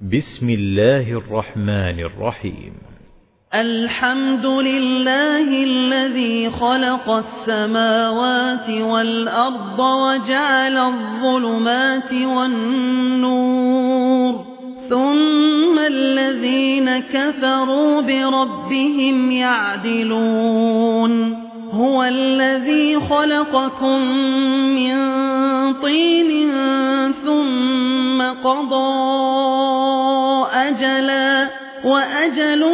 بسم الله الرحمن الرحيم. الحمد لله الذي خلق السماوات والأرض وجعل الظلمات والنور ثم الذين كفروا بربهم يعدلون. هو الذي خلقكم من طين ثم قضى أجلا وأجل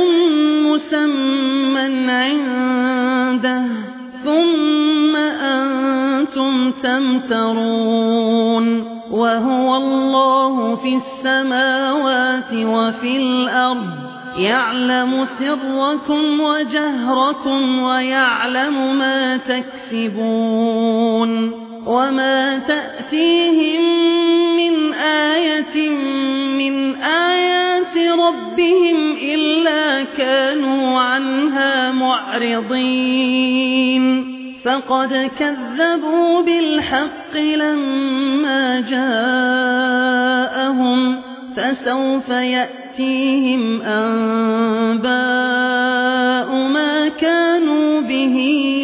مسمى عنده ثم أنتم تمترون. وهو الله في السماوات وفي الأرض يعلم سركم وجهركم ويعلم ما تكسبون. وما تأتيهم من آية من آيات ربهم إلا كانوا عنها معرضين. فقد كذبوا بالحق لما جاءهم فسوف يأتيهم أنباء ما كانوا به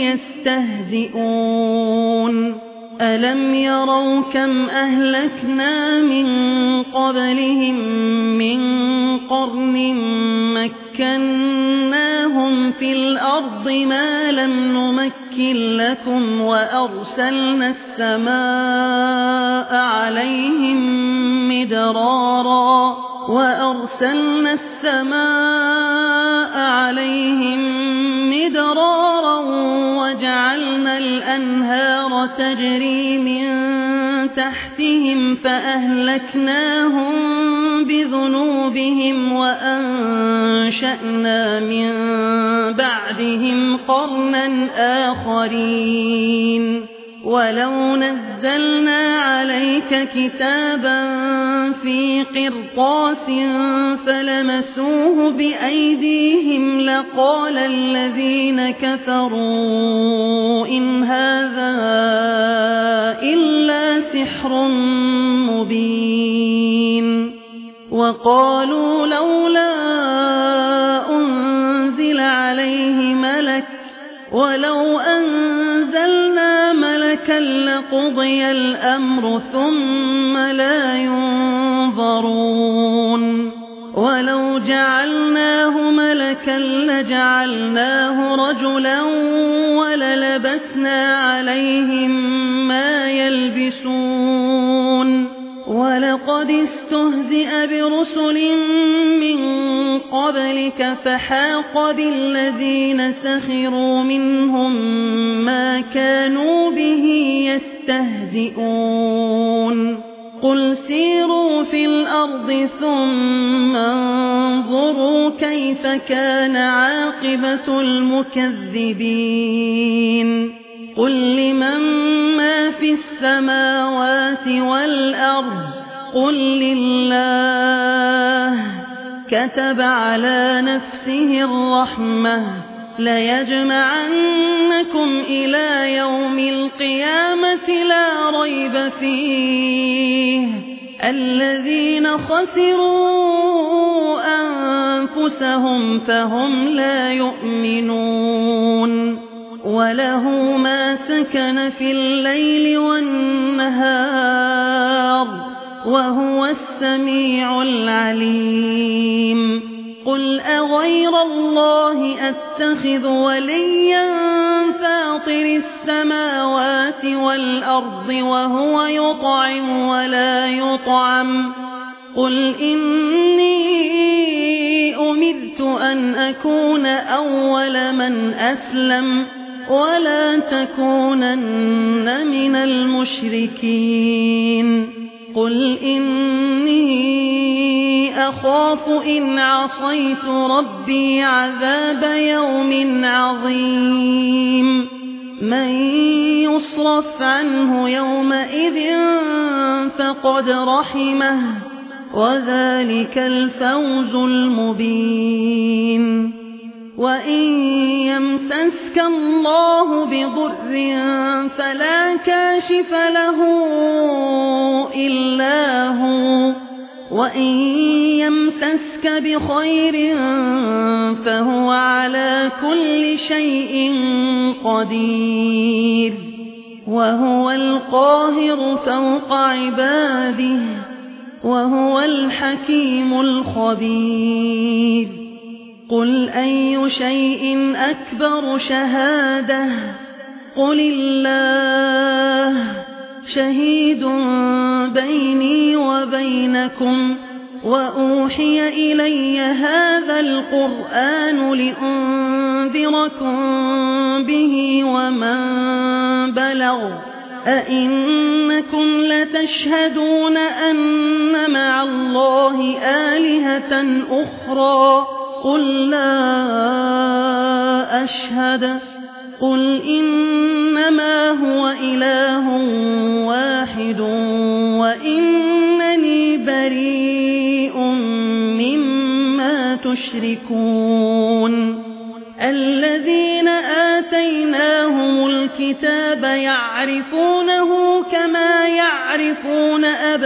يستهزئون. ألم يروا كم أهلكنا من قبلهم من قرن مكناهم في الأرض ما لم نمكن لكم وأرسلنا السماء عليهم مدرارا وجعلنا الأنهار تجري من تحتهم فأهلكناهم بذنوبهم وأنشأنا من بعدهم قرنا آخرين. ولو نزلنا عليك كتابا في قرطاس فلمسوه بأيديهم لقال الذين كفروا إن هذا إلا سحر مبين. وقالوا لولا أنزل عليه ملك ولو أنزلنا ملكا لقضي الأمر ثم لا ينظرون. ولو جعلناه ملكا لجعلناه رجلا وللبسنا عليهم ما يلبسون. ولقد استهزئ برسل من قبلك فحاق بالذين سخروا منهم ما كانوا به يستهزئون. قل سيروا في الأرض ثم انظروا كيف كان عاقبة المكذبين. قل لمن ما في السماوات والأرض قل لله كتب على نفسه الرحمة ليجمعنكم إلى يوم القيامة لا ريب فيه. الذين خسروا أنفسهم فهم لا يؤمنون. وله ما سكن في الليل والنهار وهو السميع العليم. قل أغير الله أتخذ وليا فاطر السماوات والأرض وهو يطعم ولا يطعم. قل إني أمرت أن أكون أول من أسلم ولا تكونن من المشركين. قل إني أخاف إن عصيت ربي عذاب يوم عظيم. من يصرف عنه يومئذ فقد رحمه وذلك الفوز المبين. وإن يمسسك الله بضر فلا كاشف له إلا هو وإن يمسسك بخير فهو على كل شيء قدير وهو القاهر فوق عباده وهو الحكيم الخبير قل أي شيء أكبر شهادة قل الله شهيد بيني وبينكم وأوحي إلي هذا القرآن لأنذركم به ومن بلغ أئنكم لتشهدون أن مع الله آلهة أخرى قل لا أشهد قل إنما هو إله واحد وإنني بريء مما تشركون الذين آتيناهم الكتاب يعرفونه كما يعرفون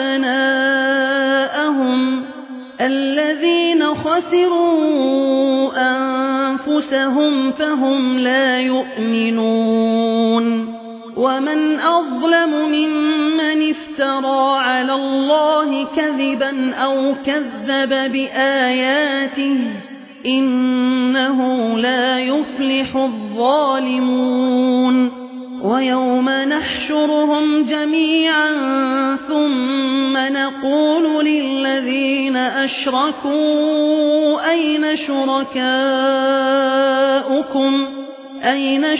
أبناءهم الذين خسروا أنفسهم فهم لا يؤمنون ومن أظلم ممن افترى على الله كذبا أو كذب بآياته إنه لا يفلح الظالمون ويوم نحشرهم جميعا ثم نقول للذين أشركوا أين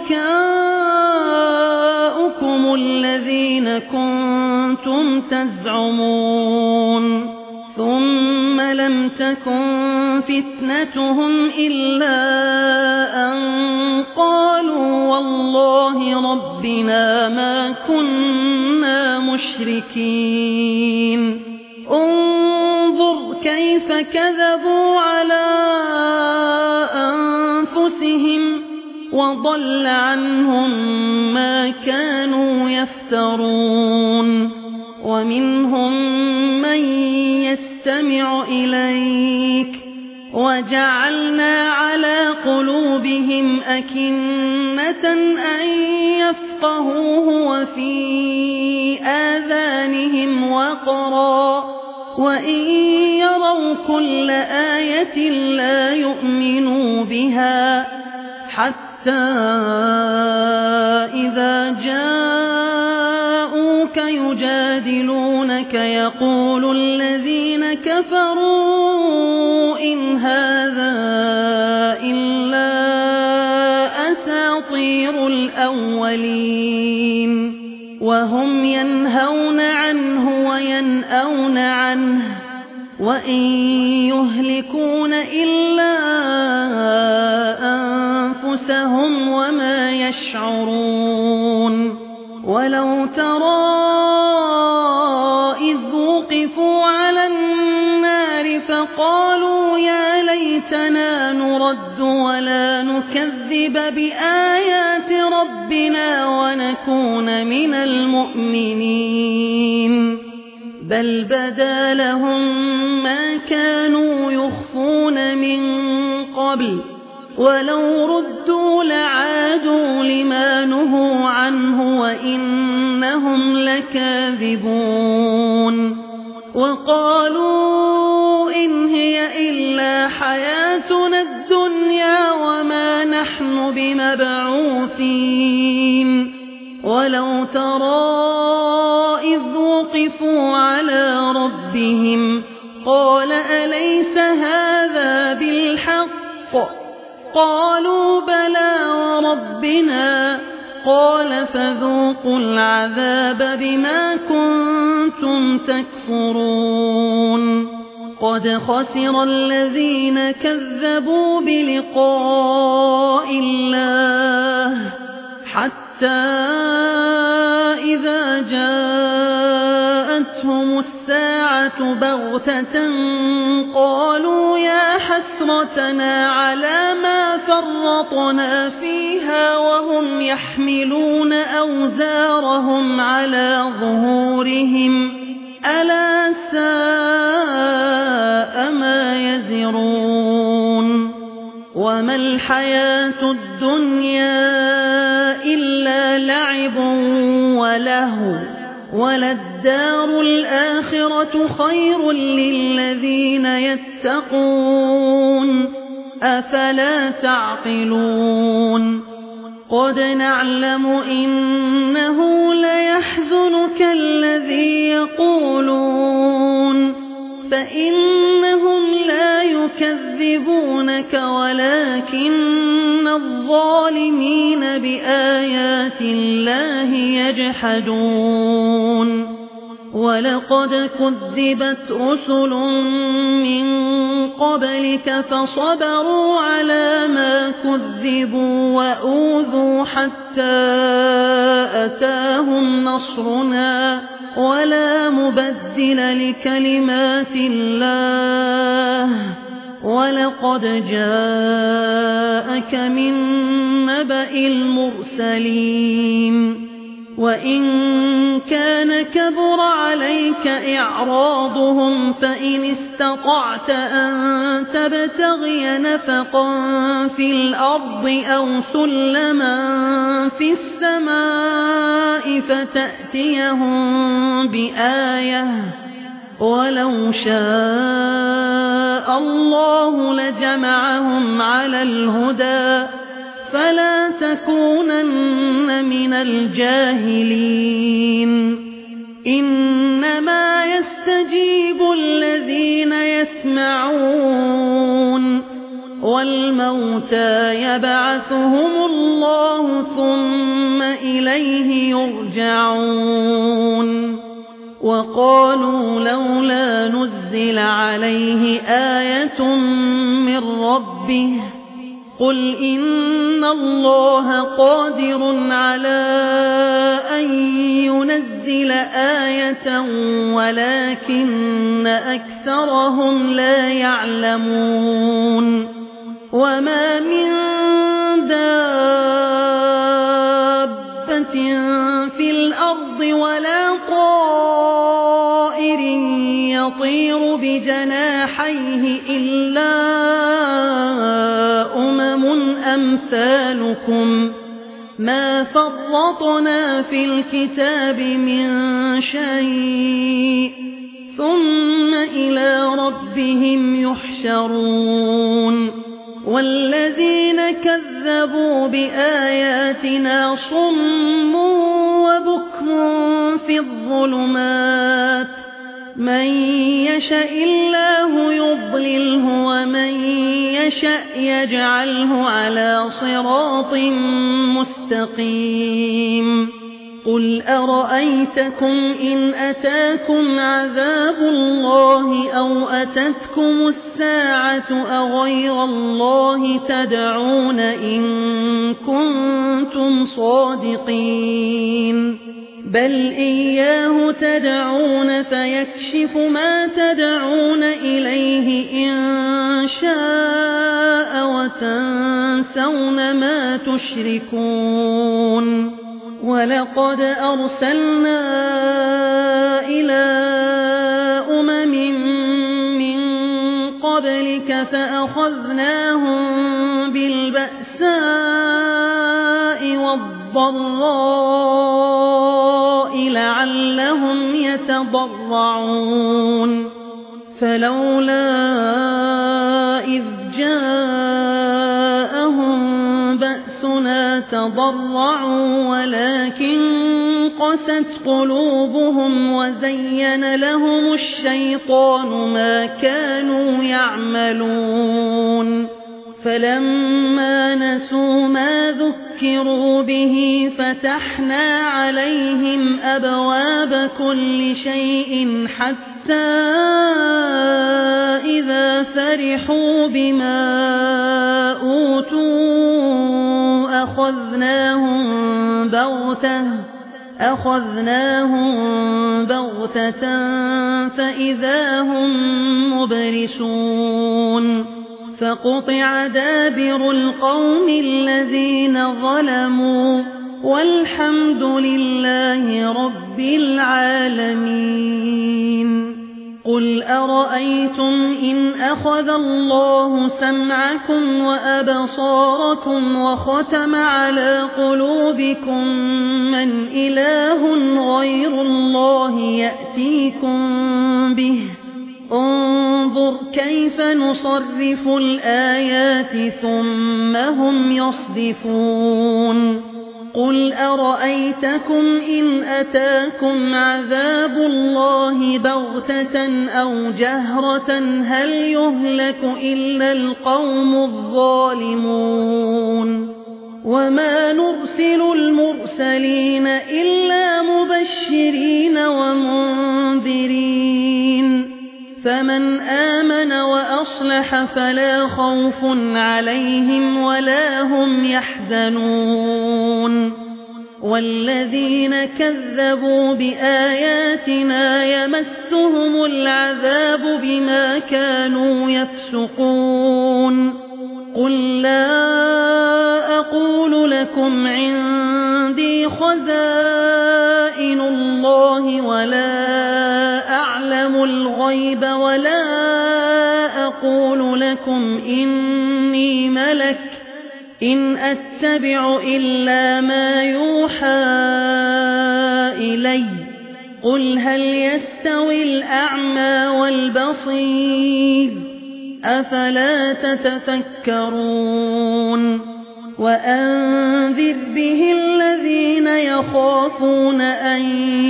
شركاؤكم الذين كنتم تزعمون ثم لم تكن فتنتهم إلا أن قالوا والله ربنا ما كنا مشركين انظر كيف كذبوا على أنفسهم وضل عنهم ما كانوا يفترون ومنهم من يستمع إليك وجعلنا على قلوبهم أكنة أن يفقهوه وفي آذانهم وقرا وإن يروا كل آية لا يؤمنوا بها حتى إذا جاءوك يجادلونك يقول الذين كفروا إن هذا إلا أساطير الأولين وهم ينهون عنه وينأون عنه وإن يهلكون إلا أنفسهم وما يشعرون ولو ترى إذ وقفوا على النار فقالوا يا ليتنا نرد ولا نكذب بآيات ربنا ونكون من المؤمنين بل بدا لهم ما كانوا يخفون من قبل ولو ردوا لعادوا لما نهوا عنه وإنهم لكاذبون وقالوا إن هي إلا حياتنا الدنيا وما نحن بمبعوثين ولو ترى إذ وقفوا على ربهم قال أليس هذا بالحق قالوا بلى وربنا قال فذوقوا العذاب بما كنتم تكفرون قد خسر الذين كذبوا بلقاء الله حتى إذا جاءتهم الساعة بغتة قالوا يا حسرتنا على ما فرطنا فيها وهم يحملون أوزارهم على ظهورهم ألا ساء ما يزرون وما الحياة الدنيا إلا لعب ولهو وللدار الآخرة خير للذين يتقون أفلا تعقلون قد نعلم إنه ليحزنك الذي يقولون فإنهم لا يكذبونك ولكن الظالمين بآيات الله يجحدون ولقد كذبت رسل من قبلك فصبروا على ما كذبوا وأوذوا حتى أتاهم نصرنا ولا مبدل لكلمات الله ولقد جاءك من نبأ المرسلين وإن كان كبر عليك إعراضهم فإن استطعت أن تبتغي نفقا في الأرض أو سلما في السماء فتأتيهم بآية ولو شاء الله لجمعهم على الهدى فلا تكونن من الجاهلين إنما يستجيب الذين يسمعون والموتى يبعثهم الله ثم إليه يرجعون وقالوا لولا نزل عليه آية من ربه قل إن الله قادر على أن ينزل آية ولكن أكثرهم لا يعلمون وما من دابة في الأرض ولا طائر يطير بجناحيه إلا أمثالكم ما فرطنا في الكتاب من شيء ثم إلى ربهم يحشرون والذين كذبوا بآياتنا صم وبكم في الظلمات من يشاء الله يضلله ومن يشاء يجعله على صراط مستقيم قل أرأيتكم إن أتاكم عذاب الله أو أتتكم الساعة أغير الله تدعون إن كنتم صادقين بل إياه تدعون فيكشف ما تدعون إليه إن شاء وتنسون ما تشركون ولقد أرسلنا إلى أمم من قبلك فأخذناهم بالبأساء والضراء لعلهم يتضرعون فلولا إذ جاءهم بأسنا تضرعوا ولكن قست قلوبهم وزين لهم الشيطان ما كانوا يعملون فلما نسوا ما ذكروا به فتحنا عليهم أبواب كل شيء حتى إذا فرحوا بما أوتوا أخذناهم بغتة فإذا هم مبلسون فقطع دابر القوم الذين ظلموا والحمد لله رب العالمين. قل أرأيتم إن أخذ الله سمعكم وأبصاركم وختم على قلوبكم من إله غير الله يأتيكم به انظر كيف نصرف الآيات ثم هم يصدفون قل أرأيتكم إن أتاكم عذاب الله بغتة أو جهرة هل يهلك إلا القوم الظالمون وما نرسل المرسلين إلا مبشرين ومنذرين فمن آمن وأصلح فلا خوف عليهم ولا هم يحزنون والذين كذبوا بآياتنا يمسهم العذاب بما كانوا يفسقون قل لا أقول لكم عندي خزائن الله ولا أعلم الغيب ولا أقول لكم إني ملك إن أتبع إلا ما يوحى إلي قل هل يستوي الأعمى والبصير أفلا تتفكرون وأنذر به الذين يخافون أن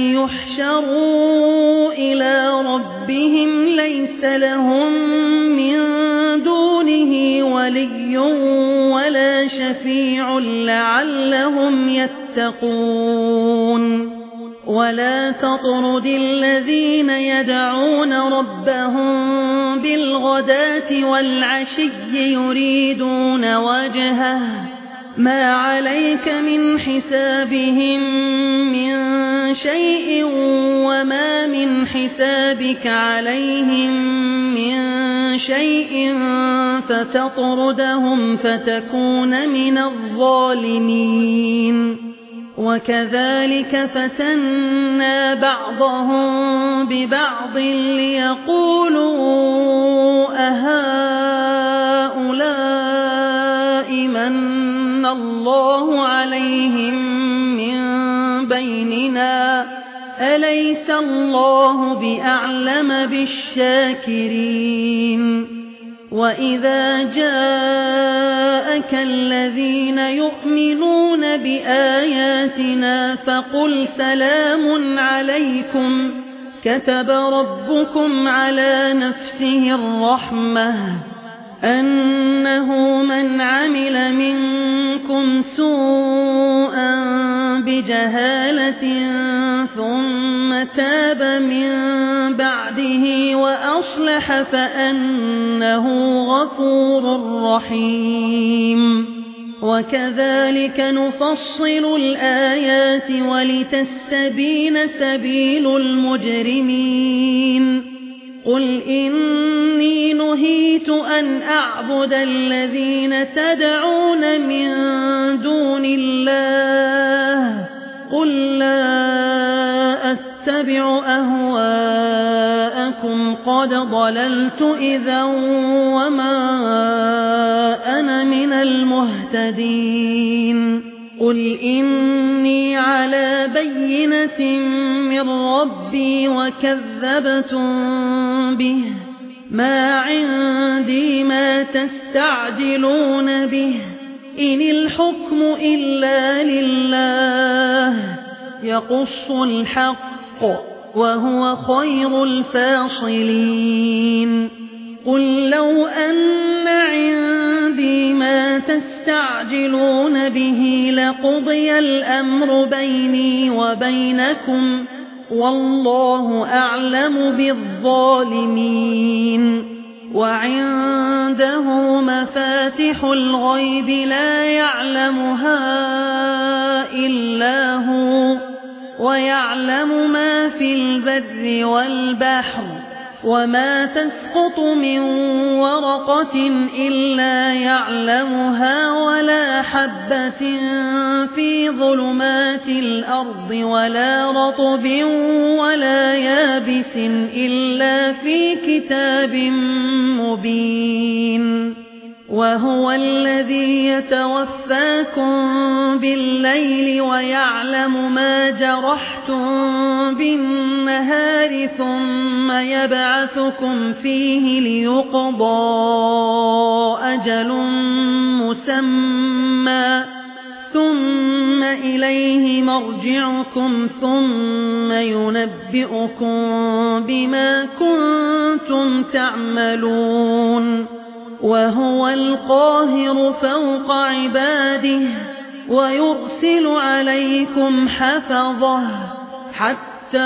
يحشروا إلى ربهم ليس لهم من دونه ولي ولا شفيع لعلهم يتقون ولا تطرد الذين يدعون ربهم بالغداة والعشي يريدون وجهه ما عليك من حسابهم من شيء وما من حسابك عليهم من شيء فتطردهم فتكون من الظالمين وكذلك فتنا بعضهم ببعض ليقولوا أهؤلاء من الله عليهم من بيننا أليس الله بأعلم بالشاكرين وإذا جاءك الذين يؤمنون بآياتنا فقل سلام عليكم كتب ربكم على نفسه الرحمة أنه من عمل منكم سوءا بجهالة ثم تاب من بعده وأصلح فأنه غفور رحيم وكذلك نفصل الآيات ولتستبين سبيل المجرمين قل إني نهيت أن أعبد الذين تدعون من دون الله قل لا أتبع أهواءكم قد ضللت إذا وما أنا من المهتدين قل إني على بينة من ربي وكذبتم به ما عندي ما تستعجلون به إن الحكم إلا لله يقص الحق وهو خير الفاصلين قل لو أن عندي ما تستعجلون به لقضي الأمر بيني وبينكم والله أعلم بالظالمين وعنده مفاتح الغيب لا يعلمها إلا هو ويعلم ما في البر والبحر وما تسقط من ورقة إلا يعلمها ولا حبة في ظلمات الأرض ولا رطب ولا يابس إلا في كتاب مبين وهو الذي يتوفاكم بالليل ويعلم ما جرحتم بالنهار ثم يبعثكم فيه ليقضى أجل مسمى ثم إليه مرجعكم ثم ينبئكم بما كنتم تعملون وهو القاهر فوق عباده ويرسل عليكم حفظه حتى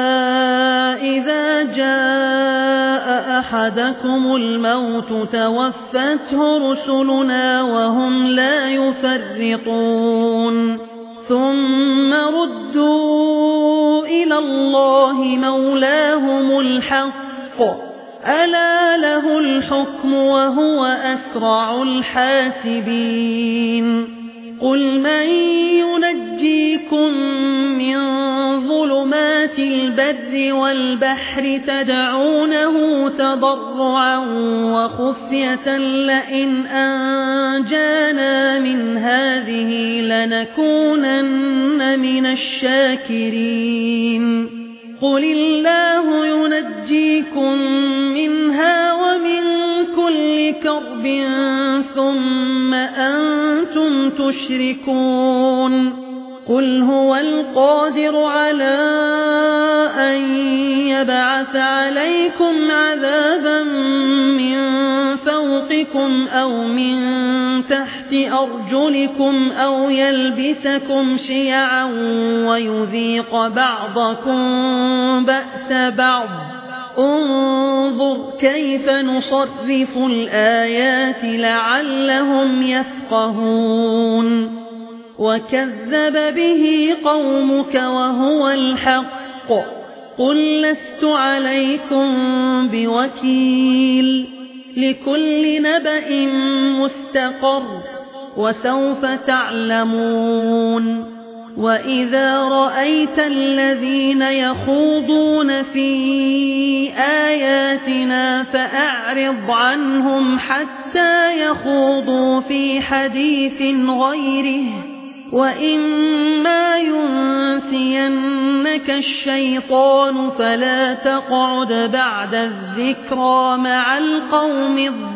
إذا جاء أحدكم الموت توفته رسلنا وهم لا يفرطون ثم ردوا إلى الله مولاهم الحق ألا له الحكم وهو أسرع الحاسبين قل من ينجيكم من ظلمات البر والبحر تدعونه تضرعا وخفية لئن أنجانا من هذه لنكونن من الشاكرين قل الله ينجيكم منها ومن كل كرب ثم أنتم تشركون قل هو القادر على أن يبعث عليكم عذابا من فوقكم أو من تحت أرجلكم أو يلبسكم شيعا ويذيق بعضكم بأس بعض انظر كيف نصرف الآيات لعلهم يفقهون وكذب به قومك وهو الحق قل لست عليكم بوكيل لكل نبأ مستقر وسوف تعلمون وإذا رأيت الذين يخوضون في آياتنا فأعرض عنهم حتى يخوضوا في حديث غيره وإما ينسينك الشيطان فلا تقعد بعد الذكرى مع القوم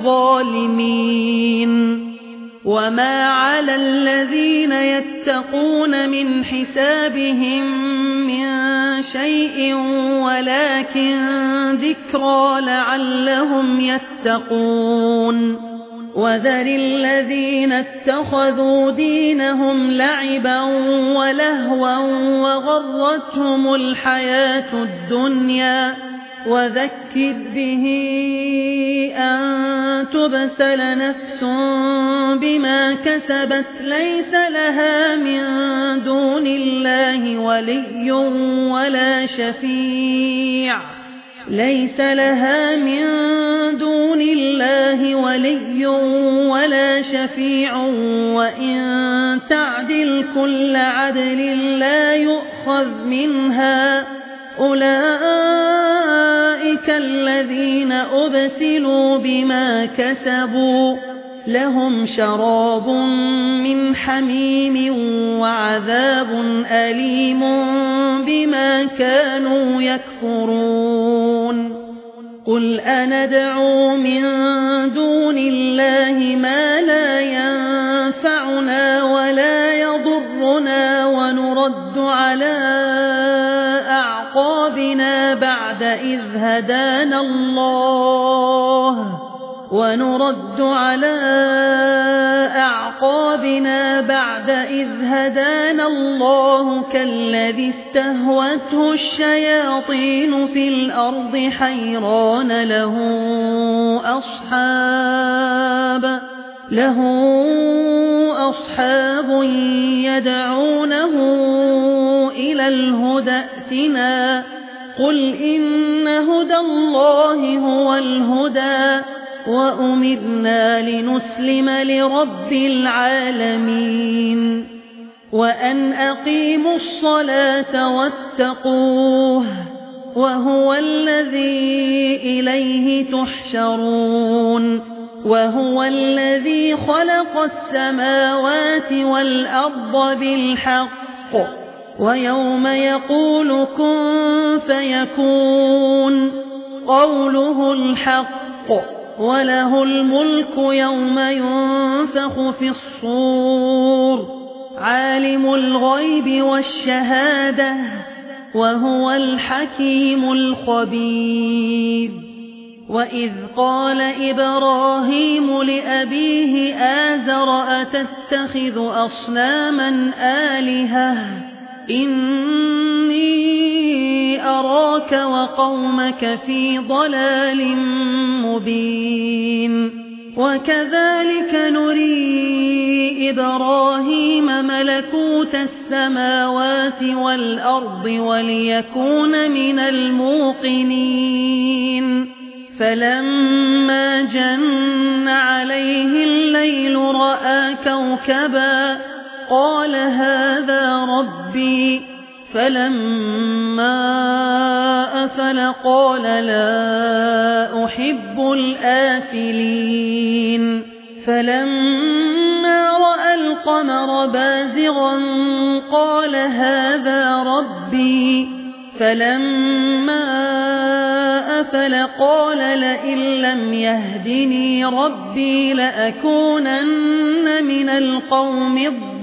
الظالمين وما على الذين يتقون من حسابهم من شيء ولكن ذكرى لعلهم يتقون وذر الذين اتخذوا دينهم لعبا ولهوا وغرتهم الحياة الدنيا وذكر به أن تبسل نفس بما كسبت ليس لها من دون الله ولي ولا شفيع وإن تعدل كل عدل لا يؤخذ منها أولئك الذين أبسلوا بما كسبوا لهم شراب من حميم وعذاب أليم بما كانوا يكفرون قل أندعو من دون الله ما لا ينفعنا ولا يضرنا ونرد على أعقابنا بعد إذ هدانا الله كالذي استهوته الشياطين في الأرض حيران له أصحاب يدعونه إلى الهدى ائتنا قل إن هدى الله هو الهدى وأمرنا لنسلم لرب العالمين وأن أقيموا الصلاة واتقوه وهو الذي إليه تحشرون وهو الذي خلق السماوات والأرض بالحق ويوم يقول كن فيكون قوله الحق وله الملك يوم ينفخ في الصور عالم الغيب والشهادة وهو الحكيم الخبير وإذ قال إبراهيم لأبيه آزر أتتخذ أصناما آلهة إني أراك وقومك في ضلال مبين وكذلك نري إبراهيم ملكوت السماوات والأرض وليكون من الموقنين فلما جن عليه الليل رأى كوكبا قال هذا ربي فلما أفل قال لا أحب الآفلين فلما رأى القمر بازغا قال هذا ربي فلما أفل قال لئن لم يهدني ربي لأكونن من القوم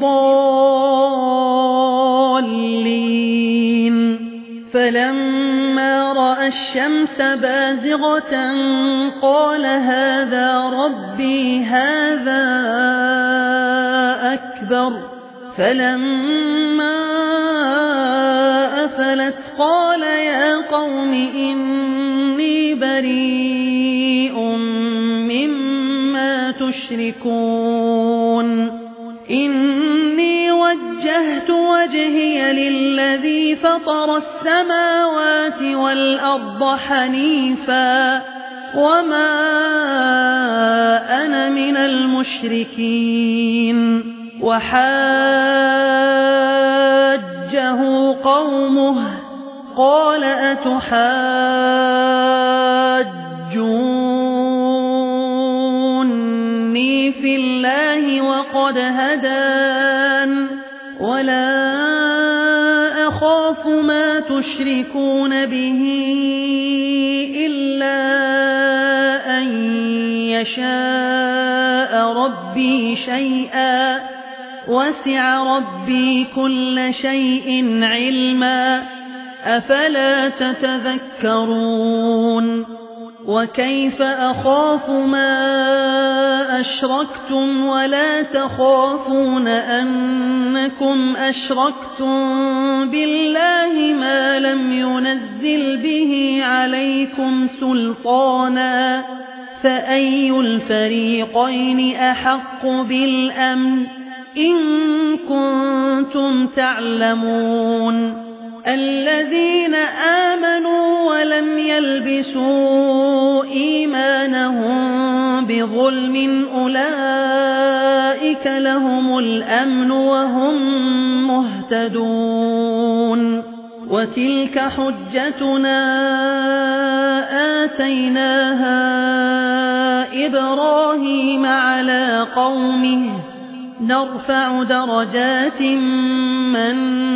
الضالين فلما رأى الشمس بازغة قال هذا ربي هذا أكبر فلما أفلت قال يا قوم إني بريء مما تشركون إني وجهت وجهي للذي فطر السماوات والأرض حنيفا وما أنا من المشركين وحاجه قومه قال أتحاجوني في الله وقد هدان ولا أخاف ما تشركون به إلا أن يشاء ربي شيئا وسع ربي كل شيء علما أفلا تتذكرون وكيف أخاف ما أشركتم ولا تخافون أنكم أشركتم بالله ما لم ينزل به عليكم سلطانا فأي الفريقين أحق بالأمن إن كنتم تعلمون الذين آمنوا ولم يلبسوا إيمانهم بظلم أولئك لهم الأمن وهم مهتدون وتلك حجتنا آتيناها إبراهيم على قومه نرفع درجات من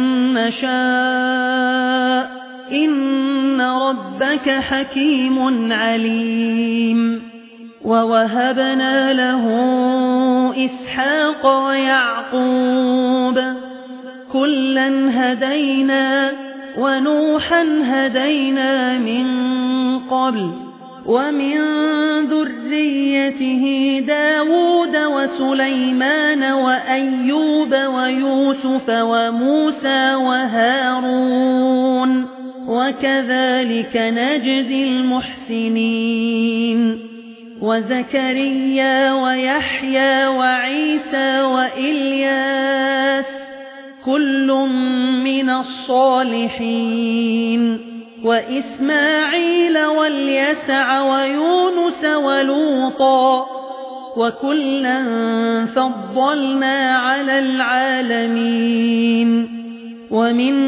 نشاء إن ربك حكيم عليم ووهبنا له إسحاق ويعقوب كلا هدينا ونوحا هدينا من قبل ومن ذريته داود وسليمان وأيوب ويوسف وموسى وهارون وكذلك نجزي المحسنين وزكريا ويحيى وعيسى وإلياس كل من الصالحين وإسماعيل واليسع ويونس ولوطا وكلا فضلنا على العالمين ومن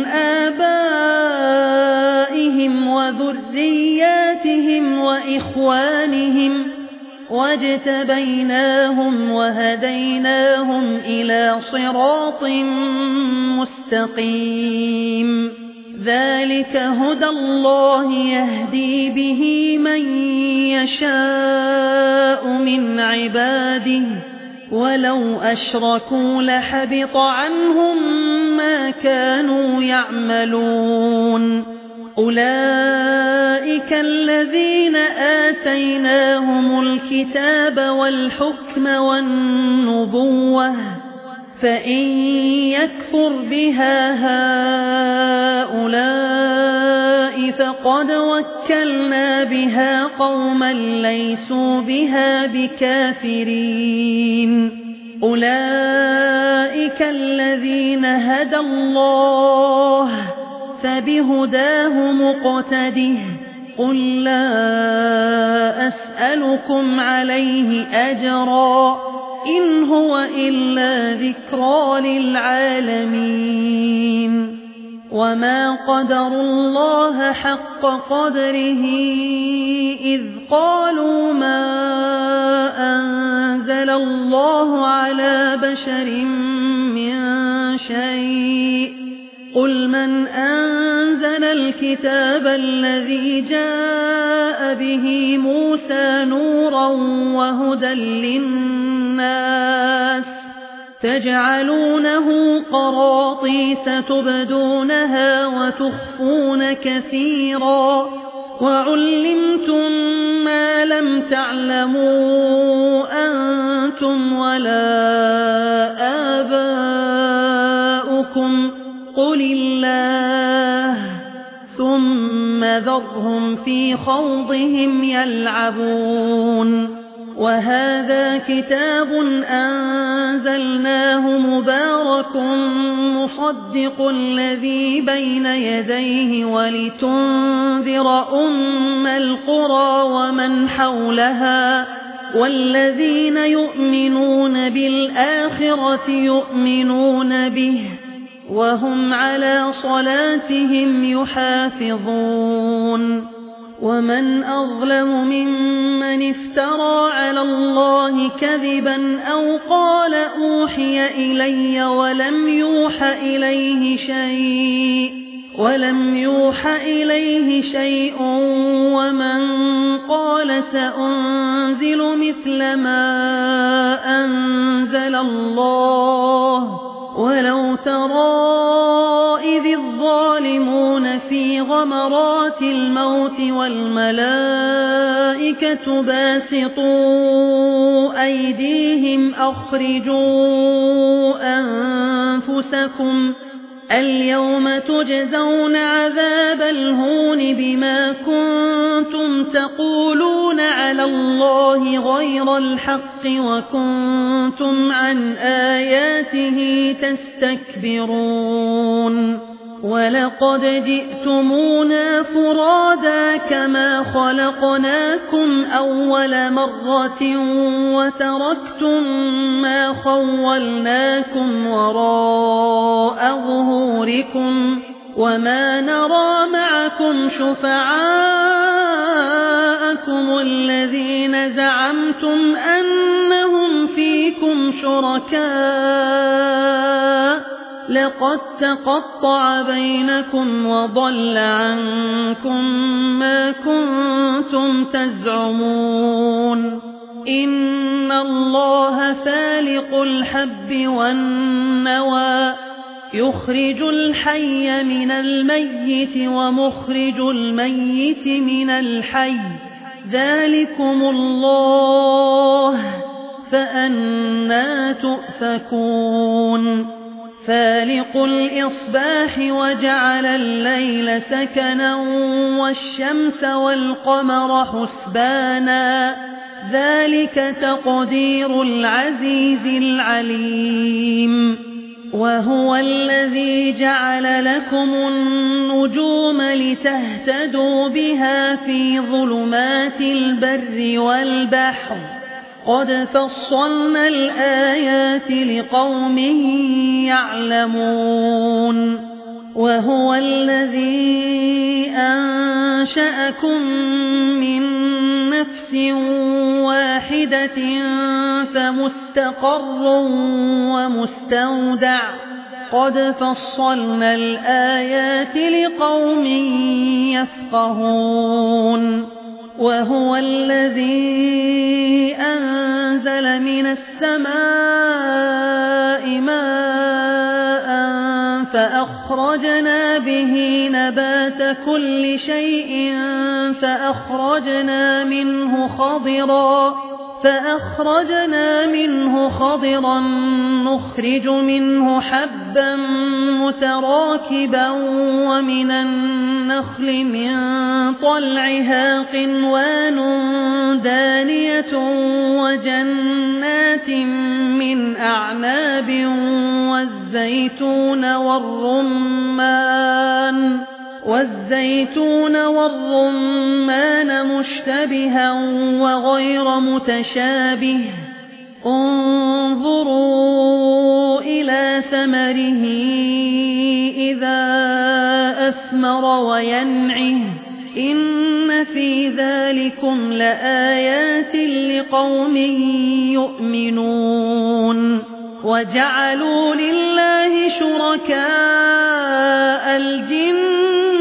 آبائهم وذرياتهم وإخوانهم واجتبيناهم وهديناهم إلى صراط مستقيم ذلك هدى الله يهدي به من يشاء من عباده ولو أشركوا لحبط عنهم ما كانوا يعملون أولئك الذين آتيناهم الكتاب والحكم والنبوة فإن يكفر بها هؤلاء فقد وكلنا بها قوما ليسوا بها بكافرين أولئك الذين هدى الله فبهداه مقتده قل لا أسألكم عليه أجرا إن هو إلا ذكرى للعالمين وما قدروا الله حق قدره إذ قالوا ما أنزل الله على بشر من شيء قل من أنزل الكتاب الذي جاء به موسى نورا وهدى للناس تجعلونه قراطيس تبدونها وتخفون كثيرا وعلمتم ما لم تعلموا أنتم ولا آباؤكم قل الله ثم ذرهم في خوضهم يلعبون وهذا كتاب أنزلناه مبارك مصدق الذي بين يديه ولتنذر أم القرى ومن حولها والذين يؤمنون بالآخرة يؤمنون به وهم على صلاتهم يحافظون ومن أظلم ممن افترى على الله كذبا أو قال أوحي إلي ولم يوح إليه شيء ومن قال سأنزل مثل ما أنزل الله ولو ترى إذ الظالمون في غمرات الموت والملائكة باسطوا أيديهم أخرجوا أنفسكم اليوم تجزون عذاب الهون بما كنتم تقولون على الله غير الحق وكنتم عن آياته تستكبرون ولقد جئتمونا فرادا كما خلقناكم أول مرة وتركتم ما خولناكم وراء ظهوركم وما نرى معكم شفعاءكم الذين زعمتم أنهم فيكم شركاء لقد تقطع بينكم وضل عنكم ما كنتم تزعمون إن الله فالق الحب والنوى يخرج الحي من الميت ومخرج الميت من الحي ذلكم الله فأنى تؤفكون فالق الإصباح وجعل الليل سكنا والشمس والقمر حسبانا ذلك تقدير العزيز العليم وهو الذي جعل لكم النجوم لتهتدوا بها في ظلمات البر والبحر قد فصلنا الآيات لقوم يعلمون وهو الذي أنشأكم من نفس واحدة فمستقر ومستودع قد فصلنا الآيات لقوم يفقهون وهو الذي أنزل من السماء ماء فأخرجنا به نبات كل شيء فأخرجنا منه خضرا نخرج منه حبا متراكبا ومن النخل من طلعها قنوان دانية وجنات من أعناب والزيتون والرمان مشتبها وغير متشابه انظروا إلى ثمره إذا أثمر وينعه إن في ذلكم لآيات لقوم يؤمنون وجعلوا لله شركاء الجن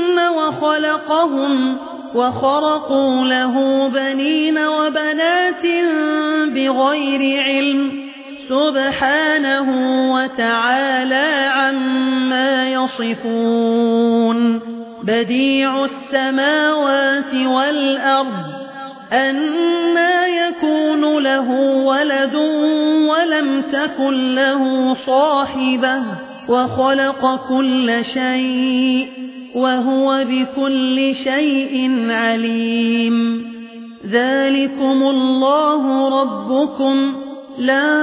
وخرقوا له بنين وبنات بغير علم سبحانه وتعالى عما يصفون بديع السماوات والأرض أنى يكون له ولد ولم تكن له صاحبة وخلق كل شيء وهو بكل شيء عليم ذلكم الله ربكم لا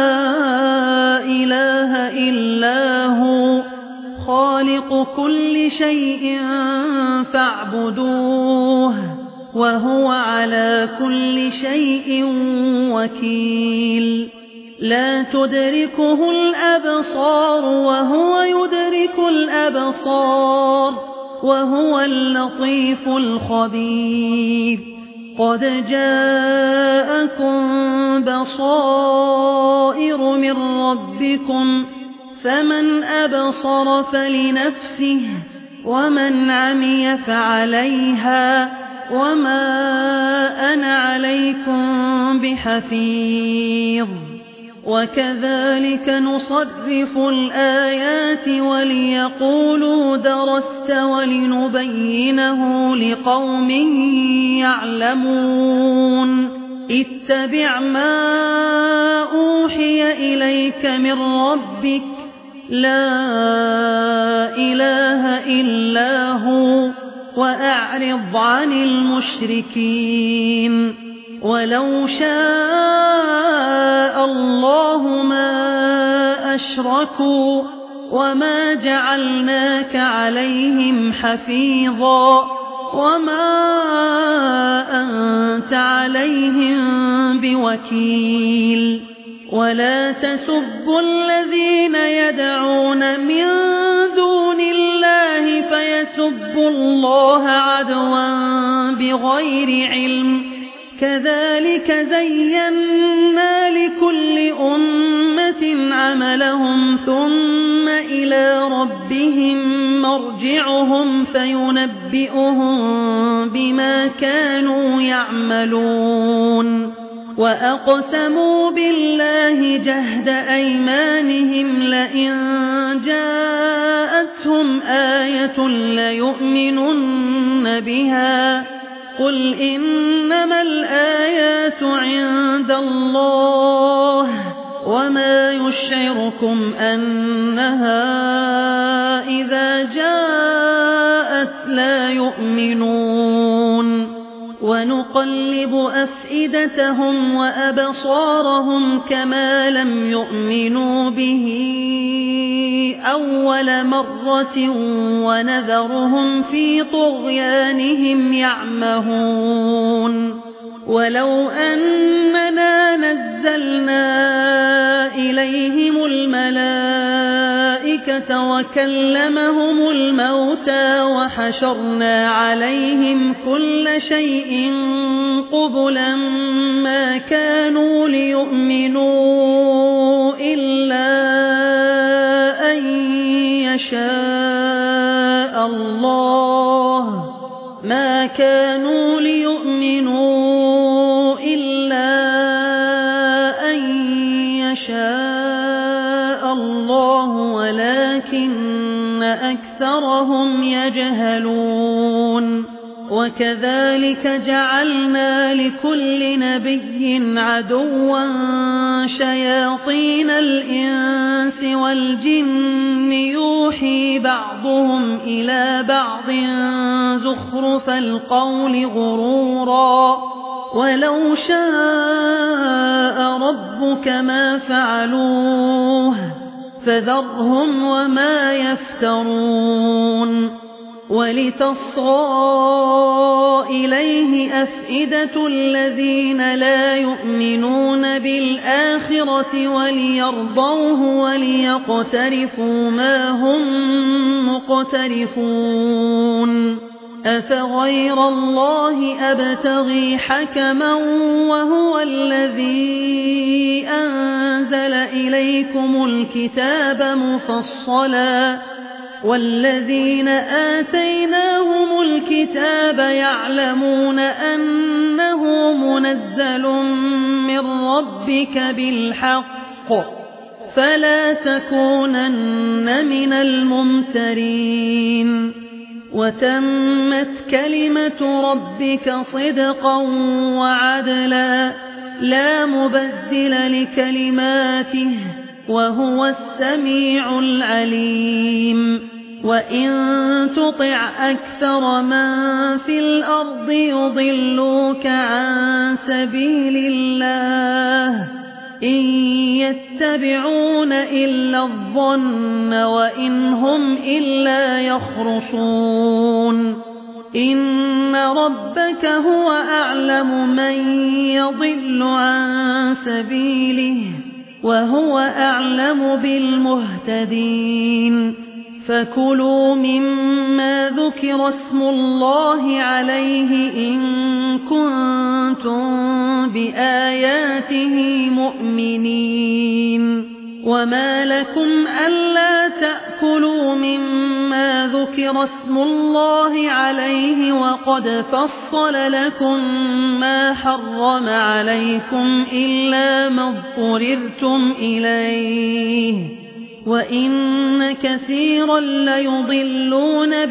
إله إلا هو خالق كل شيء فاعبدوه وهو على كل شيء وكيل لا تدركه الأبصار وهو يدرك الأبصار وهو اللطيف الخبير قد جاءكم بصائر من ربكم فمن أبصر فلنفسه ومن عمي فعليها وما أنا عليكم بحفيظ وكذلك نصرف الآيات وليقولوا درست ولنبينه لقوم يعلمون اتبع ما أوحي إليك من ربك لا إله إلا هو وأعرض عن المشركين ولو شاء الله ما أشركوا وما جعلناك عليهم حفيظا وما أنت عليهم بوكيل ولا تسبوا الذين يدعون من دون الله فيسبوا الله عدوا بغير علم كذلك زينا لكل أمة عملهم ثم إلى ربهم مرجعهم فينبئهم بما كانوا يعملون وأقسموا بالله جهد أيمانهم لئن جاءتهم آية ليؤمنن بها قل إنما الآيات عند الله وما يشعركم أنها إذا جاءت لا يؤمنون ونقلب أفئدتهم وأبصارهم كما لم يؤمنوا به أول مرة ونذرهم في طغيانهم يعمهون ولو أننا نزلنا إليهم الملائكة وكلمهم الموتى وحشرنا عليهم كل شيء قبلا ما كانوا ليؤمنوا إلا أن يشاء الله ولكن أكثرهم يجهلون وكذلك جعلنا لكل نبي عدوا شياطين الإنس والجن يوحي بعضهم إلى بعض زخرف القول غرورا ولو شاء ربك ما فعلوه فذرهم وما يفترون ولتصغى إليه أفئدة الذين لا يؤمنون بالآخرة وليرضوه وليقترفوا ما هم مقترفون أفغير الله أبتغي حكما وهو الذي أنزل إليكم الكتاب مفصلا والذين آتيناهم الكتاب يعلمون أنه منزل من ربك بالحق فلا تكونن من الممترين وتمت كلمة ربك صدقا وعدلا لا مبدل لكلماته وهو السميع العليم وإن تطع أكثر من في الأرض يضلوك عن سبيل الله إن يتبعون إلا الظن وإن هم إلا يخرصون إن ربك هو أعلم من يضل عن سبيله وهو أعلم بالمهتدين فكلوا مما ذكر اسم الله عليه إن كنتم بآياته مؤمنين وما لكم ألا تأكلوا مما ذكر اسم الله عليه وقد فصل لكم ما حرم عليكم إلا ما اضطررتم إليه وإن كثيرا ليضلون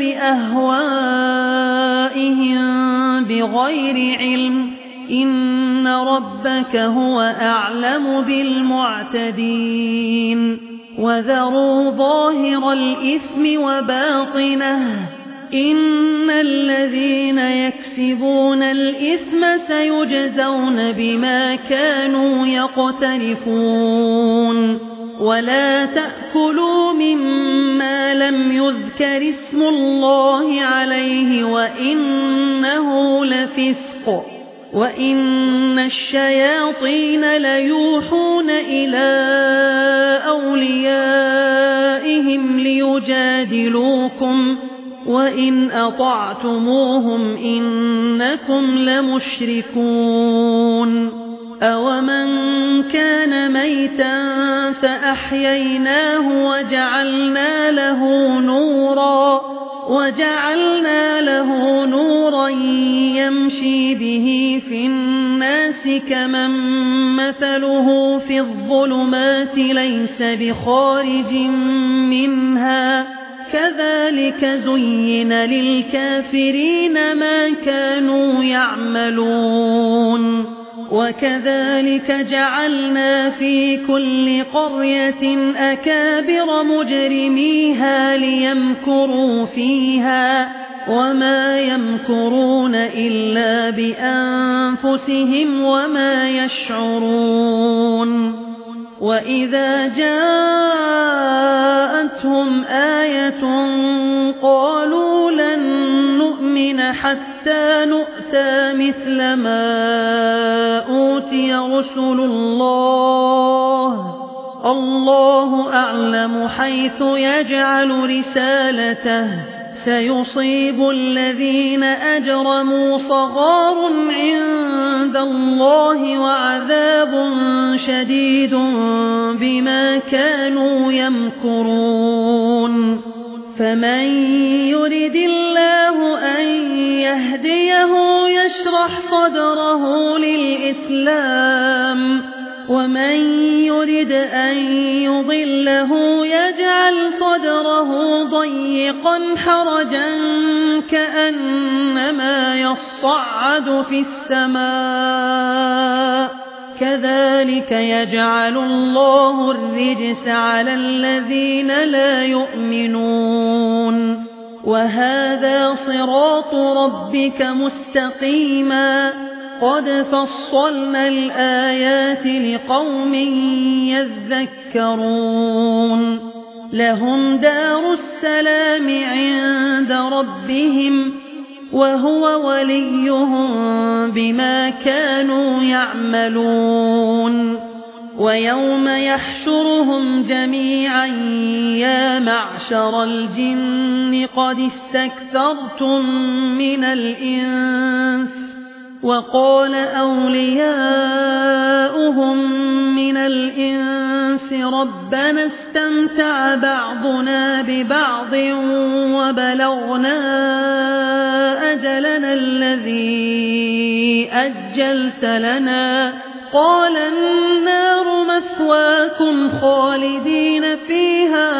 بأهوائهم بغير علم إن ربك هو أعلم بالمعتدين وذروا ظاهر الإثم وباطنه إن الذين يكسبون الإثم سيجزون بما كانوا يقترفون ولا تأكلوا مما لم يذكر اسم الله عليه وإنه لفسق وإن الشياطين ليوحون إلى أوليائهم ليجادلوكم وإن أطعتموهم إنكم لمشركون أومن كان ميتا فأحييناه وجعلنا له نورا يمشي به في الناس كمن مثله في الظلمات ليس بخارج منها كذلك زين للكافرين ما كانوا يعملون وكذلك جعلنا في كل قرية أكابر مجرميها ليمكروا فيها وما يمكرون إلا بأنفسهم وما يشعرون وإذا جاءتهم آية قالوا لن نؤمن حتى نؤتى مثل ما أوتي رسل الله أعلم حيث يجعل رسالته سيصيب الذين أجرموا صغار عند الله وعذاب شديد بما كانوا يمكرون فمن يرد الله أن يهديه يشرح صدره للإسلام ومن يرد أن يضله يجعل صدره ضيقا حرجا كأنما يصعد في السماء كذلك يجعل الله الرجس على الذين لا يؤمنون وهذا صراط ربك مستقيما قد فصلنا الآيات لقوم يذكرون لهم دار السلام عند ربهم وهو وليهم بما كانوا يعملون ويوم يحشرهم جميعا يا معشر الجن قد استكثرتم من الإنس وقال أولياؤهم من الإنس ربنا استمتع بعضنا ببعض وبلغنا أجلنا الذي أجلت لنا قال النار مثواكم خالدين فيها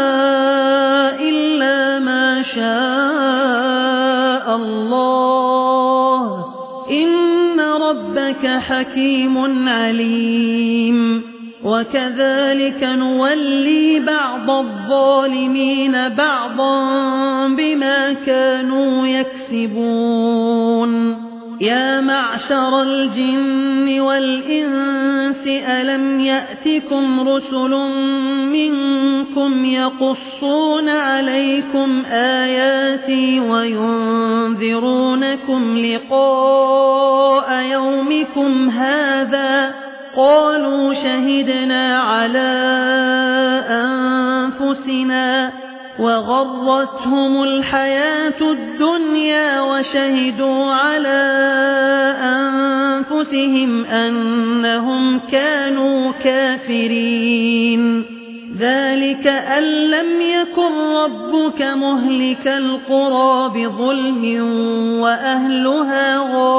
إلا ما شاء الله إن ربك حكيم عليم وكذلك نولي بعض الظالمين بعضا بما كانوا يكسبون يا معشر الجن والإنس ألم يأتكم رسل منكم يقصون عليكم آياتي وينذرونكم لقاء يومكم هذا قالوا شهدنا على أنفسنا وغرتهم الحياة الدنيا وشهدوا على أنفسهم أنهم كانوا كافرين ذلك أن لم يكن ربك مهلك القرى بظلم وأهلها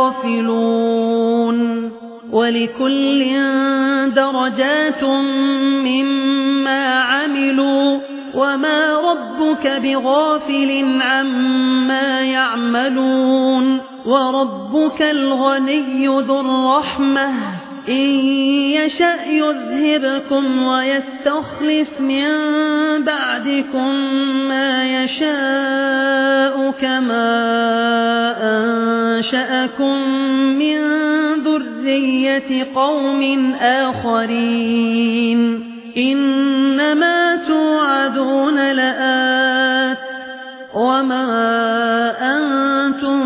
غافلون ولكل درجات مما عملوا وما ربك بغافل عما يعملون وربك الغني ذو الرحمة إن يشأ يذهبكم ويستخلف من بعدكم ما يشاء كما أنشأكم من ذرية قوم آخرين إنما توعدون لآت وما أنتم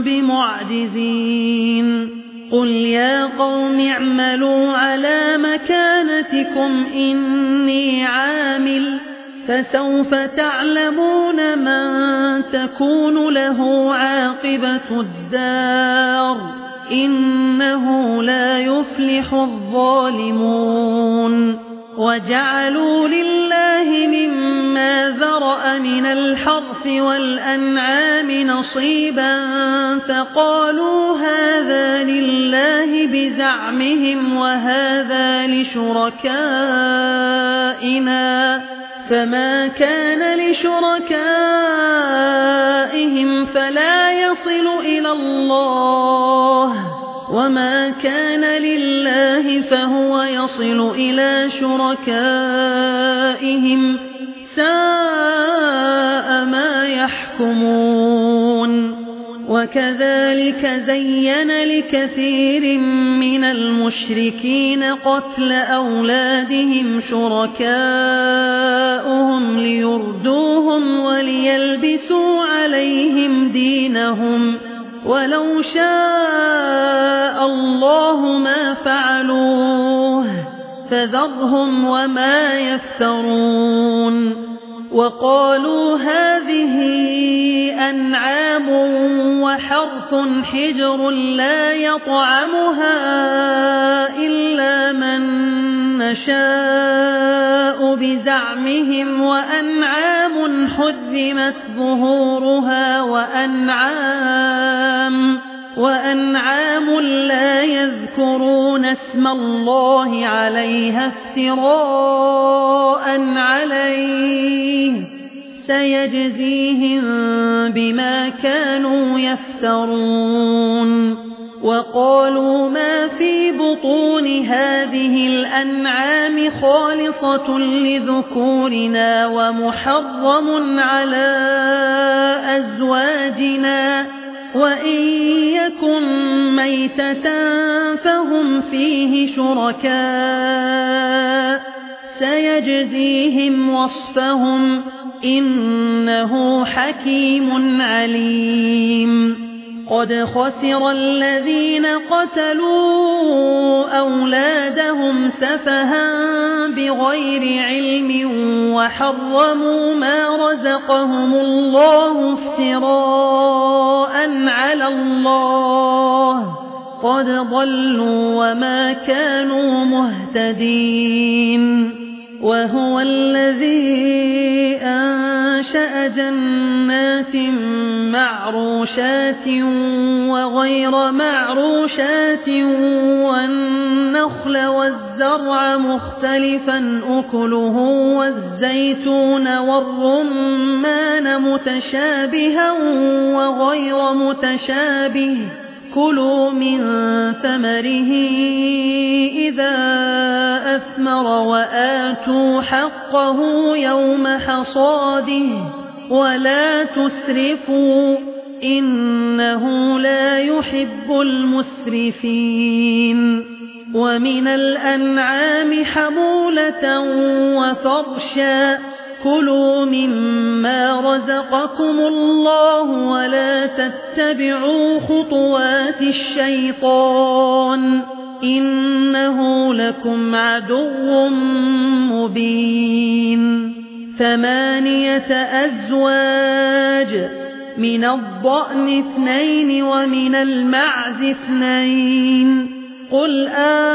بمعجزين قل يا قوم اعملوا على مكانتكم إني عامل فسوف تعلمون من تكون له عاقبة الدار إنه لا يفلح الظالمون وجعلوا لله مما ذرأ من الحرث والأنعام نصيبا فقالوا هذا لله بزعمهم وهذا لشركائنا فما كان لشركائهم فلا يصل إلى الله وما كان لله فهو يصل إلى شركائهم ساء ما يحكمون وكذلك زين لكثير من المشركين قتل أولادهم شركاؤهم ليردوهم وليلبسوا عليهم دينهم ولو شاء الله ما فعلوه فذرهم وما يفترون وقالوا هذه أنعام وحرث حجر لا يطعمها إلا من نشاء بزعمهم وأنعام حرمت ظهورها وأنعام لا يذكرون اسم الله عليها افتراء عليه سيجزيهم بما كانوا يفترون وقالوا ما في بطون هذه الأنعام خالصة لذكورنا ومحرم على أزواجنا وإن يكن ميتة فهم فيه شركاء سيجزيهم وصفهم إنه حكيم عليم قد خسر الذين قتلوا أولادهم سفها بغير علم وحرموا ما رزقهم الله افتراء على الله قد ضلوا وما كانوا مهتدين وهو الذي أنشأ جنات معروشات وغير معروشات والنخل والزرع مختلفا أكله والزيتون والرمان متشابها وغير متشابه كلوا من ثمره إذا أثمر وآتوا حقه يوم حصاده ولا تسرفوا إنه لا يحب المسرفين ومن الأنعام حمولة وفرشا كلوا مما رزقكم الله ولا تتبعوا خطوات الشيطان إنه لكم عدو مبين 8 أزواج من الضأن 2 ومن المعز 2 قل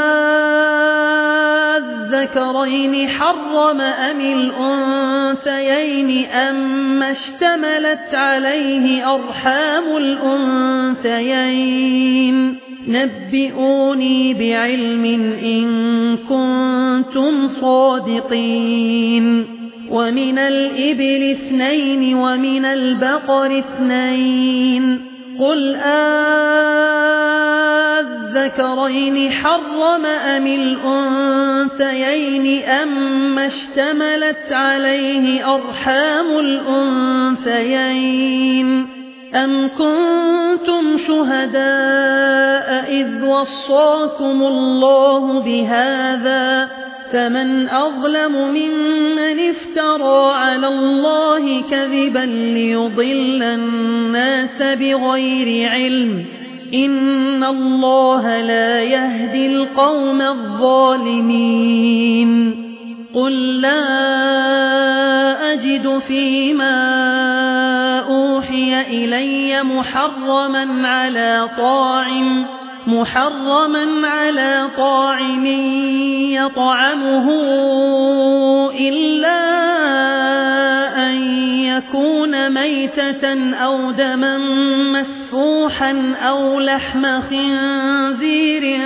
الذكرين حرم أم الأنثيين أما اشتملت عليه أرحام الأنثيين نبئوني بعلم إن كنتم صادقين ومن الإبل 2 ومن البقر 2 قل الذكرين حرم أم الأنثيين أما اشتملت عليه أرحام الأنثيين أم كنتم شهداء إذ وصاكم الله بهذا فمن أظلم ممن افترى على الله كذبا ليضل الناس بغير علم إن الله لا يهدي القوم الظالمين قل لا أجد فيما أوحي إلي محرما على طاعم يطعمه إلا أن يكون ميتة أو دما مسفوحا أو لحم خنزير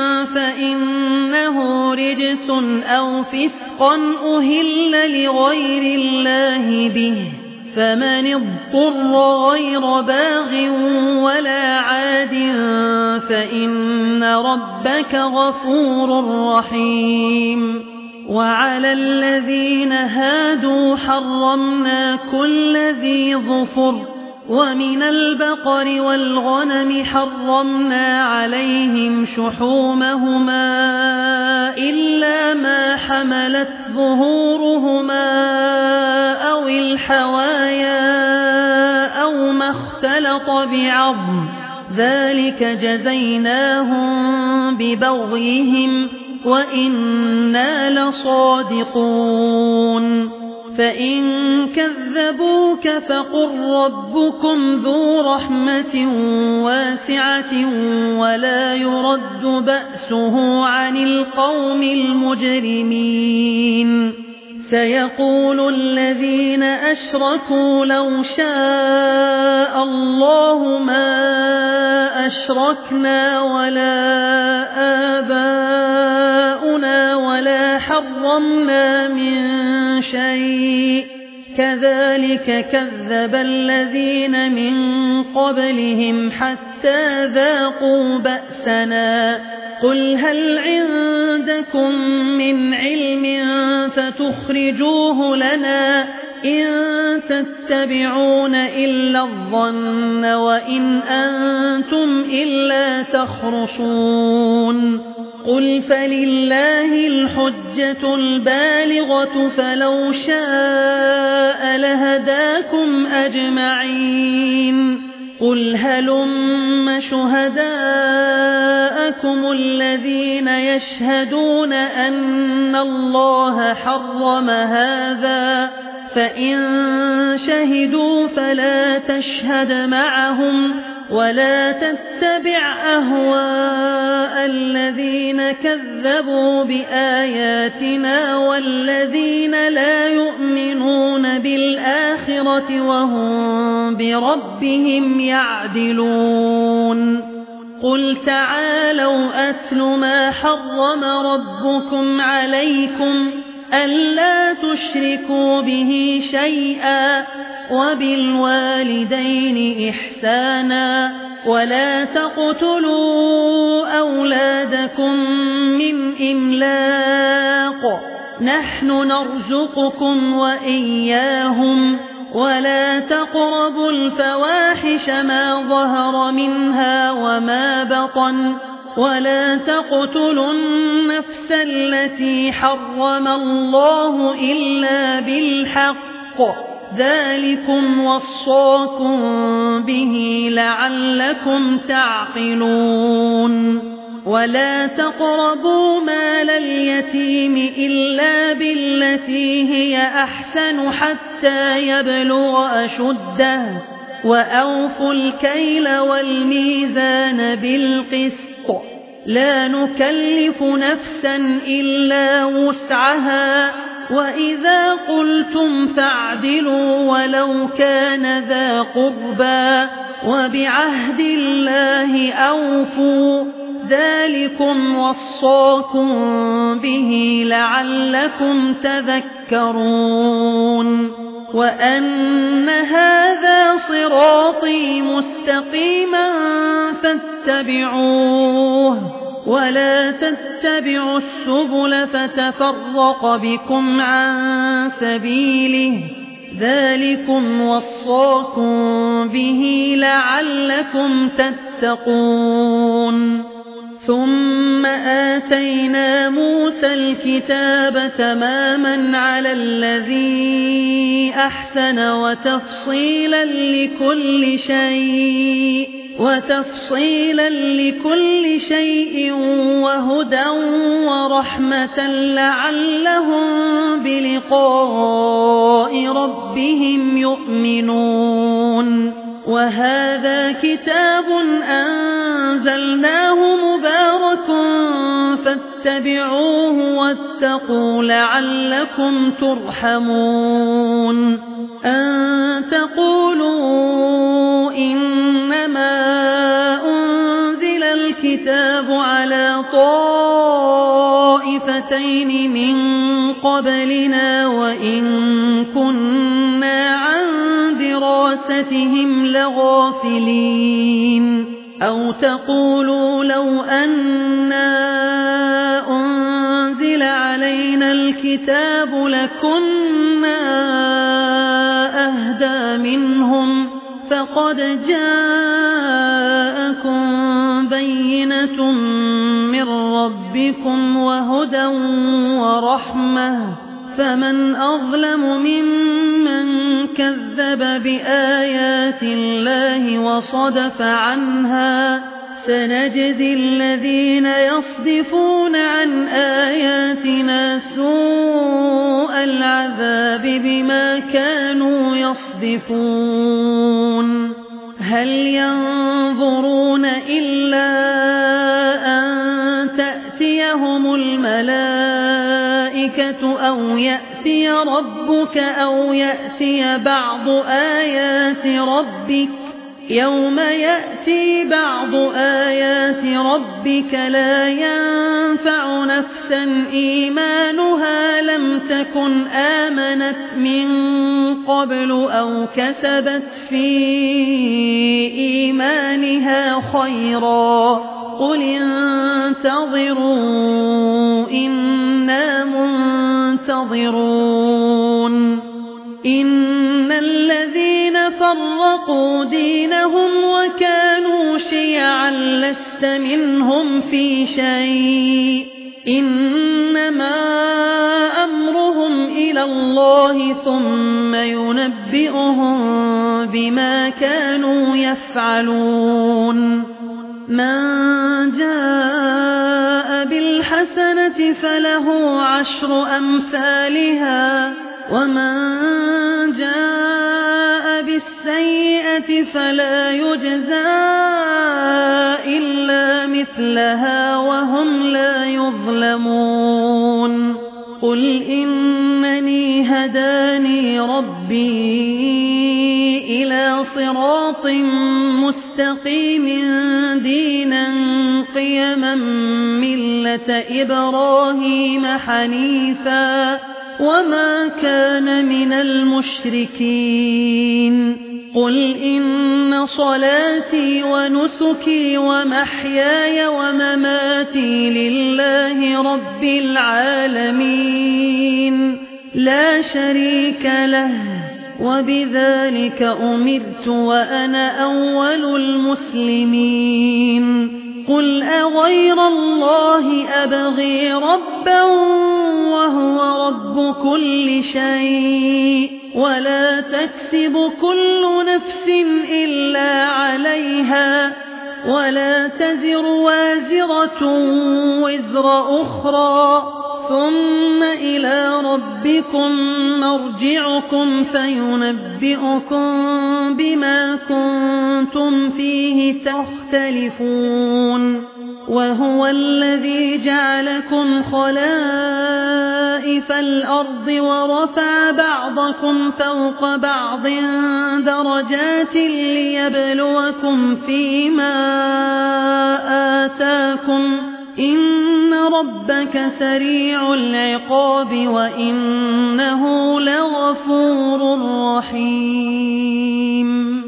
فإنه رجس أو فسقا أهل لغير الله به فمن اضطر غير باغ ولا عاد فإن ربك غفور رحيم وعلى الذين هادوا حرمنا كل ذي ظفر ومن البقر والغنم حرمنا عليهم شحومهما إلا ما حملت ظهورهما أو الحوايا أو ما اختلط بعظم ذلك جزيناهم ببغيهم وإنا لصادقون فإن كذبوك فقل ربكم ذو رحمة واسعة ولا يرد بأسه عن القوم المجرمين سيقول الذين أشركوا لو شاء الله ما أشركنا ولا آباؤنا ولا حرمنا من شيء كذلك كذب الذين من قبلهم حتى ذاقوا بأسنا قل هل عندكم من علم فتخرجوه لنا إن تتبعون إلا الظن وإن أنتم إلا تخرصون قل فلله الحجة البالغة فلو شاء لهداكم أجمعين قل هلم شهداءكم الذين يشهدون أن الله حرم هذا فإن شهدوا فلا تشهد معهم ولا تتبع أهواء الذين كذبوا بآياتنا والذين لا يؤمنون بالآخرة وهم بربهم يعدلون قل تعالوا أتل ما حرم ربكم عليكم ألا تشركوا به شيئا وبالوالدين إحسانا ولا تقتلوا أولادكم من إملاق نحن نرزقكم وإياهم ولا تقربوا الفواحش ما ظهر منها وما بطن ولا تقتلوا النفس التي حرم الله إلا بالحق ذلكم وصاكم به لعلكم تعقلون ولا تقربوا مال اليتيم إلا بالتي هي أحسن حتى يبلغ أشده وأوفوا الكيل والميزان بالقسط لا نكلف نفسا إلا وسعها وإذا قلتم فاعدلوا ولو كان ذا قربى وبعهد الله أوفوا ذلكم وصاكم به لعلكم تذكرون وأن هذا صراطي مستقيما فاتبعوه ولا تتبعوا السبل فتفرق بكم عن سبيله ذلكم وصاكم به لعلكم تتقون ثم آتينا موسى الكتاب تماما على الذي أحسن وتفصيلا لكل شيء وهدى ورحمة لعلهم بلقاء ربهم يؤمنون وهذا كتاب أنزلناه مبارك فاتبعوه واتقوا لعلكم ترحمون أن تقولوا إنما أنزل الكتاب على طائفتين من قبلنا وإن كنا عن دراستهم لغافلين أو تقولوا لو أنا أنزل علينا الكتاب لكنا أهدى منهم فقد جاءكم بينة من ربكم وهدى ورحمة فمن أظلم ممن كذب بآيات الله وصدف عنها سنجزي الذين يصدفون عن آياتنا سوء العذاب بما كانوا يصدفون هل ينظرون إلا أن تأتيهم الملائكة أو يأتي ربك أو يأتي بعض آيات ربك يوم يأتي بعض آيات ربك لا ينفع نفسا إيمانها لم تكن آمنت من قبل أو كسبت في إيمانها خيرا قل انتظروا إنا منتظرون إن الذين فرقوا دينهم وكانوا شيعا لست منهم في شيء إنما أمرهم إلى الله ثم ينبئهم بما كانوا يفعلون من جاء بالحسنة فله 10 أمثالها ومن جاء بالسيئة فلا يجزى إلا مثلها وهم لا يظلمون قل إنني هداني ربي إلى صراط مستقيم دينا قيما ملة إبراهيم حنيفا وما كان من المشركين قل إن صلاتي ونسكي ومحياي ومماتي لله رب العالمين لا شريك له وبذلك أمرت وأنا أول المسلمين قل أغير الله أبغي ربا وهو رب كل شيء ولا تكسب كل نفس إلا عليها ولا تزر وازرة وزر أخرى ثم إلى ربكم مرجعكم فينبئكم بما كنتم فيه تختلفون وهو الذي جعلكم خلائف الأرض ورفع بعضكم فوق بعض درجات ليبلوكم فيما آتاكم إن ربك سريع العقاب وإنه لغفور رحيم